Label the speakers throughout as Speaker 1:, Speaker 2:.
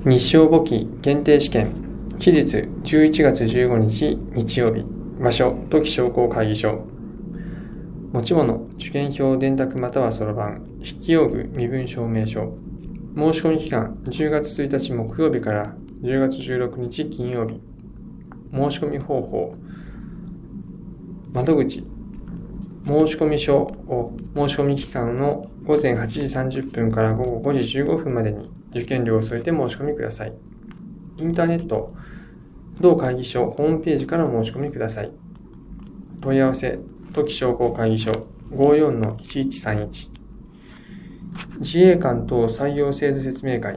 Speaker 1: 日商簿記限定試験期日11月15日日曜日場所土岐商工会議所持ち物受験票電卓またはそろばん筆記用具身分証明書申し込み期間10月1日木曜日から10月16日金曜日申し込み方法窓口申し込み書を申し込み期間の午前8時30分から午後5時15分までに受験料を添えて申し込みください。インターネット同会議所ホームページからお申し込みください。問い合わせ土岐商工会議所 54-1131 自衛官等採用制度説明会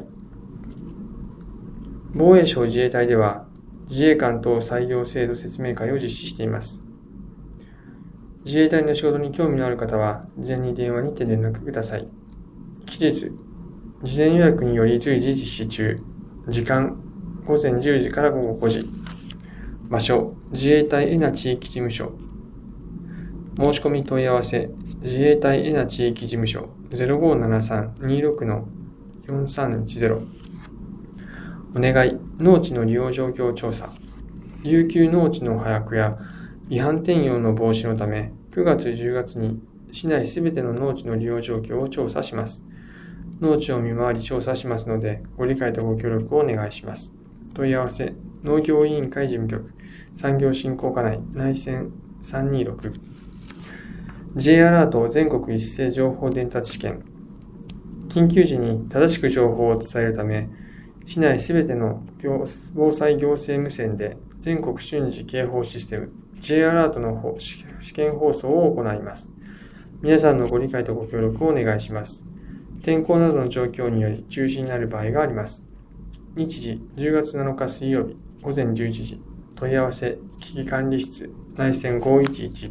Speaker 1: 防衛省自衛隊では自衛官等採用制度説明会を実施しています。自衛隊の仕事に興味のある方は、事前に電話にて連絡ください。期日、事前予約により随時実施中。時間、午前10時から午後5時。場所、自衛隊恵那地域事務所。申し込み問い合わせ、自衛隊恵那地域事務所 0573-26-4310。お願い、農地の利用状況調査。有給農地の把握や違反転用の防止のため、9月10月に市内すべての農地の利用状況を調査します。農地を見回り調査しますので、ご理解とご協力をお願いします。問い合わせ、農業委員会事務局、産業振興課内、内線326。J アラート全国一斉情報伝達試験。緊急時に正しく情報を伝えるため、市内すべての防災行政無線で全国瞬時警報システム、J アラートの試験放送を行います。皆さんのご理解とご協力をお願いします。天候などの状況により中止になる場合があります。日時10月7日水曜日午前11時。問い合わせ危機管理室内線511。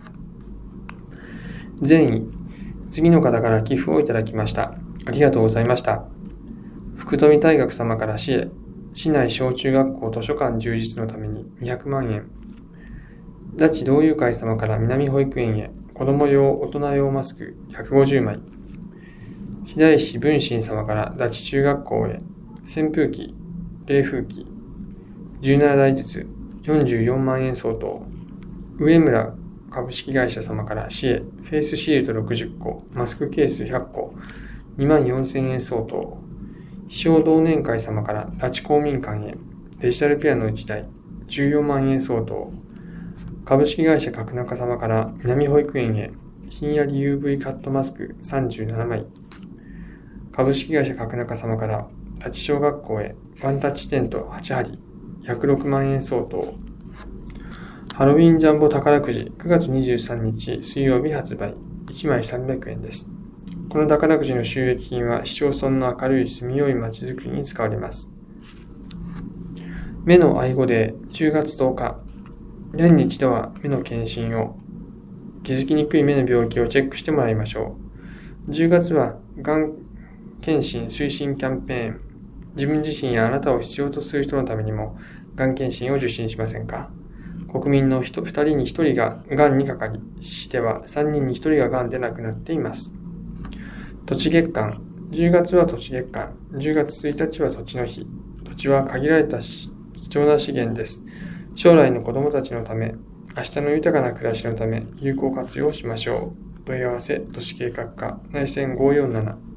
Speaker 1: 善意、次の方から寄付をいただきました。ありがとうございました。福富大学様から市へ、市内小中学校図書館充実のために200万円。ダチ同友会様から南保育園へ子供用大人用マスク150枚。平石文心様からダチ中学校へ扇風機、冷風機17台ずつ44万円相当。上村株式会社様から市へフェイスシールド60個、マスクケース100個、2万4000円相当。秘書同年会様からダチ公民館へデジタルピアノ1台14万円相当。株式会社角中様から南保育園へひんやり UV カットマスク37枚。株式会社角中様から立ち小学校へワンタッチテント8針106万円相当。ハロウィンジャンボ宝くじ9月23日水曜日発売1枚300円です。この宝くじの収益金は市町村の明るい住みよい街づくりに使われます。目の愛護デー10月10日。年に一度は目の検診を、気づきにくい目の病気をチェックしてもらいましょう。10月はがん検診推進キャンペーン。自分自身やあなたを必要とする人のためにも、がん検診を受診しませんか？国民の2人に1人ががんにかかり、市では3人に1人ががんで亡くなっています。土地月間。10月は土地月間。10月1日は土地の日。土地は限られた貴重な資源です。将来の子供たちのため、明日の豊かな暮らしのため、有効活用しましょう。問い合わせ、都市計画課、内線547。